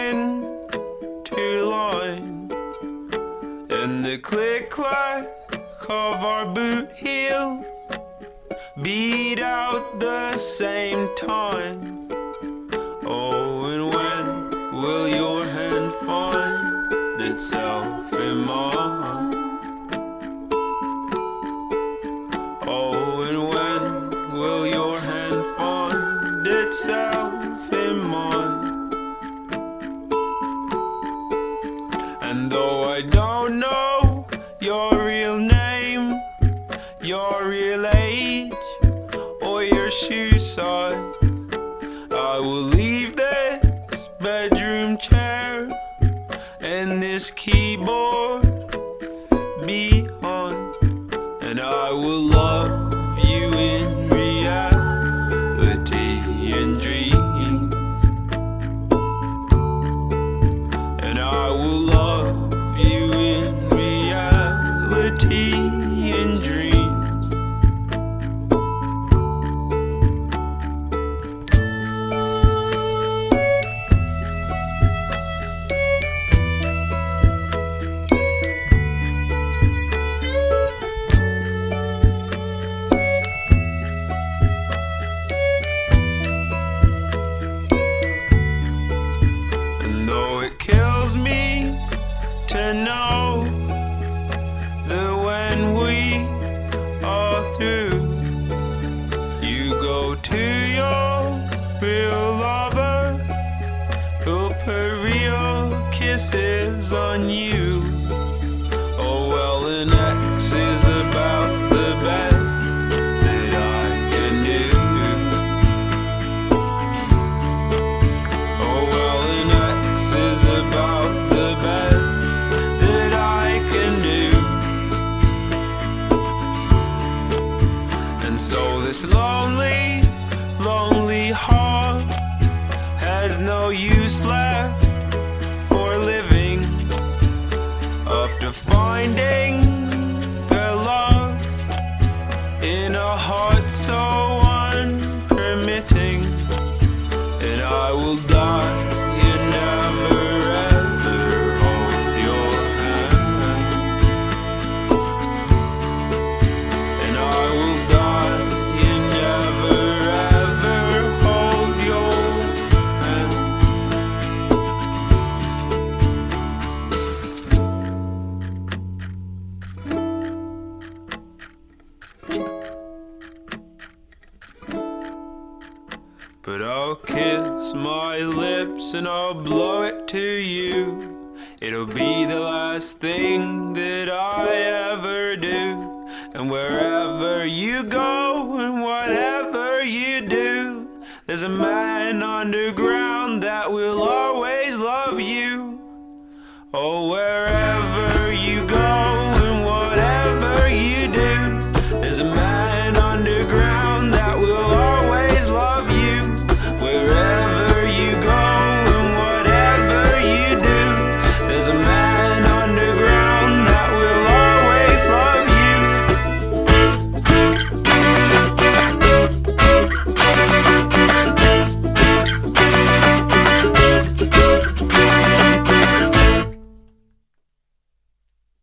into line, and the click-clack of our boot heels beat out the same time. Oh, and when will your hand find itself in mine? Oh, and when will your hand find itself in mine? And though I don't know your real name, your real age, or your shoe size, I will leave this bedroom chair and this keyboard behind, and I will love you in reality and dreams, and I will love you in reality and dreams. Kills me to know that when we are through, you go to your real lover who'll put real kisses on you. Oh well, an X is about the best that I can do. Oh well, an X is about the best that I can do. And so this lonely, lonely heart has no use left for living, after finding the love in a heart so unpermitting. And I will die and never ever hold your hand, and I will die and never ever hold your hand. But I'll kiss my lips and I'll blow it to you. It'll be the last thing that I ever do. And wherever you go and whatever you do, there's a man underground that will always love you. Oh, wherever